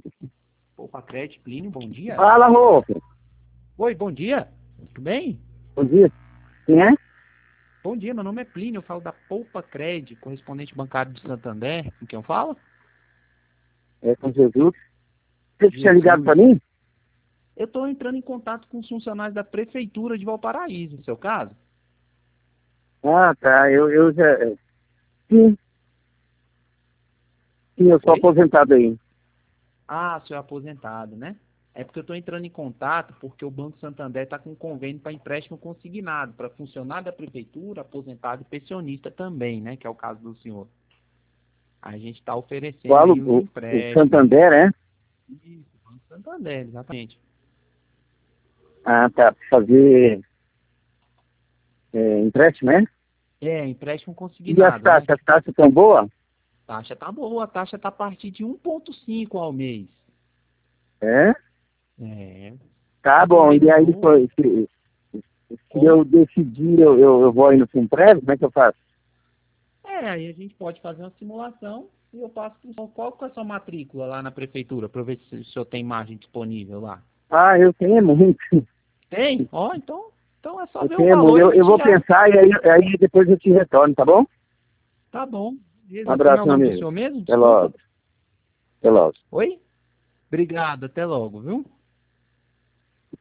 Poupa Crédito, Plínio, bom dia. Fala, Rolfo. Oi, bom dia. Tudo bem? Bom dia. Quem é? Bom dia, meu nome é Plínio, eu falo da Poupa Crédito, correspondente bancário de Santander. Com quem eu falo? É com Jesus. Você tinha Jesus. ligado pra mim? Eu estou entrando em contato com os funcionários da Prefeitura de Valparaíso, no seu caso. Ah, tá. Eu já... Sim. Sim, eu sou Oi? aposentado aí. Ah, senhor aposentado, né? É porque eu estou entrando em contato porque o Banco Santander está com um convênio para empréstimo consignado, para funcionário da Prefeitura, aposentado e pensionista também, né? Que é o caso do senhor. A gente está oferecendo Qual aí os o empréstimos. Santander, é? Isso, Banco Santander, exatamente. Ah, tá. Pra fazer empréstimo, é? É, empréstimo E as consignado, né? taxas? As taxas estão boas? A taxa tá boa, a taxa tá a partir de 1,5 ao mês. É? É, Tá tá bom. E aí, conveniou. se Como? eu decidir, eu vou aí no Simpresa, como é que eu faço? É, aí a gente pode fazer uma simulação e eu passo pro senhor. Qual que é a sua matrícula lá na prefeitura, para ver se o senhor tem margem disponível lá? Ah, eu tenho muito. Tem? Ó, então é só Eu ver o tenho valor muito. e Eu, me eu vou tirar. pensar e aí depois eu te retorno, tá bom? Tá bom. Um Beleza. Como é abraço, o meu nome do amigo. senhor mesmo? Até Desculpa. logo. Até logo. Oi? Obrigado, até logo, viu?